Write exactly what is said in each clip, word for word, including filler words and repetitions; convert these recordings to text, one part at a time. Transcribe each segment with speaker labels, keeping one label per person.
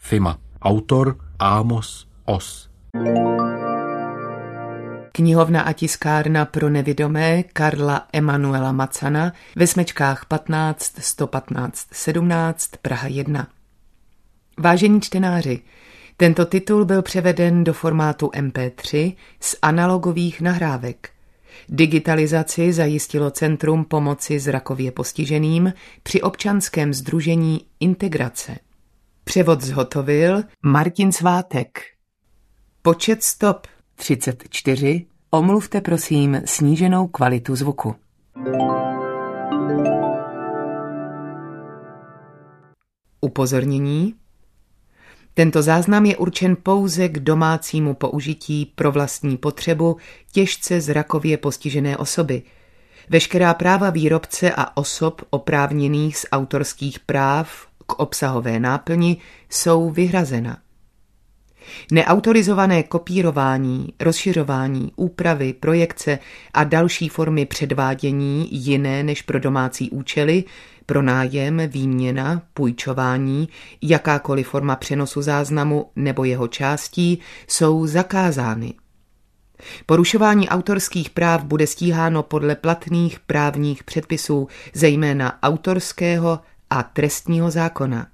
Speaker 1: Fima. Autor Amos Oz.
Speaker 2: Knihovna a tiskárna pro nevidomé Karla Emanuela Macana ve smečkách patnáct sto patnáct sedmnáct Praha jedna. Vážení čtenáři, tento titul byl převeden do formátu em pé tři z analogových nahrávek. Digitalizaci zajistilo Centrum pomoci zrakově postiženým při občanském sdružení Integrace. Převod zhotovil Martin Svátek. Počet stop třicet čtyři. Omluvte prosím sníženou kvalitu zvuku. Upozornění. Tento záznam je určen pouze k domácímu použití pro vlastní potřebu těžce zrakově postižené osoby. Veškerá práva výrobce a osob oprávněných z autorských práv k obsahové náplni jsou vyhrazena. Neautorizované kopírování, rozšiřování, úpravy, projekce a další formy předvádění jiné než pro domácí účely, pronájem, výměna, půjčování, jakákoliv forma přenosu záznamu nebo jeho částí jsou zakázány. Porušování autorských práv bude stíháno podle platných právních předpisů, zejména autorského a trestního zákona.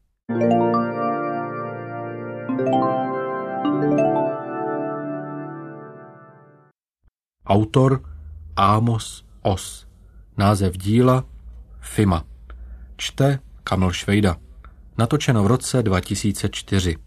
Speaker 1: Autor Amos Oz. Název díla Fima. Čte Kamil Švejda. Natočeno v roce dva tisíce čtyři.